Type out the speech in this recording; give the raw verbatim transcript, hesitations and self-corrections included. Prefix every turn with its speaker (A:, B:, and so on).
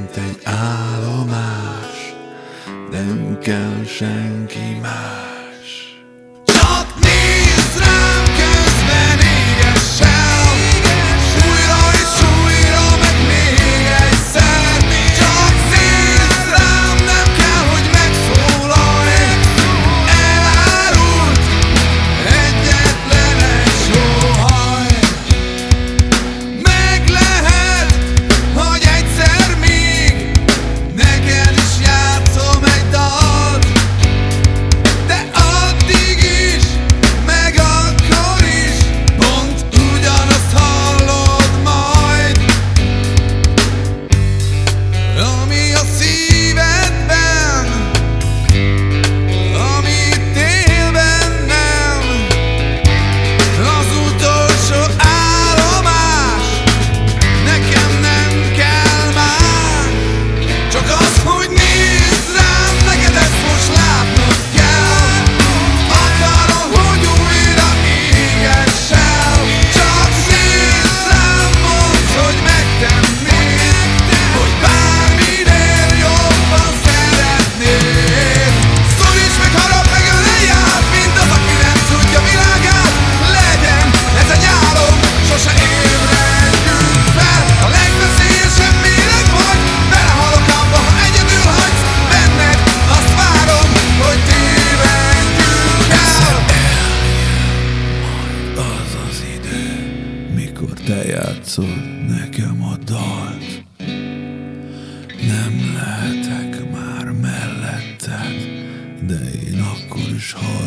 A: mint egy állomás, nem kell senki más. Csak nézd rám, közben égessel, újra és újra, meg még egyszer. Csak nézd rám, nem kell, hogy megszólalj. Elárult egyetlen egy sóhaj. Meg lehet, hogy egyszer még neked is játszom egy dalt, de addig is, meg akkor is pont ugyanazt hallod majd. Ami a szívedben, ami itt él bennem, az utolsó állomás, nekem nem kell már. Csak az, hogy nézd rám, neked ezt most látnod kell. Akarom, hogy újra égessel. Csak nézd rám, mondd, hogy megtennéd, hogy bárminél jobban szeretnéd. Szoríts meg, harap meg, ölelj át, mint az, aki nem tudja világát. Legyen ez egy álom, sose ébredjünk fel. A legveszélyesebb méreg vagy, belehalok abba, ha egyedül hagysz benned. Azt várom, hogy tévedjünk el. Majd az az idő, mikor te játszod nekem a dalt. Nem lehetek már melletted, de én akkor is hallom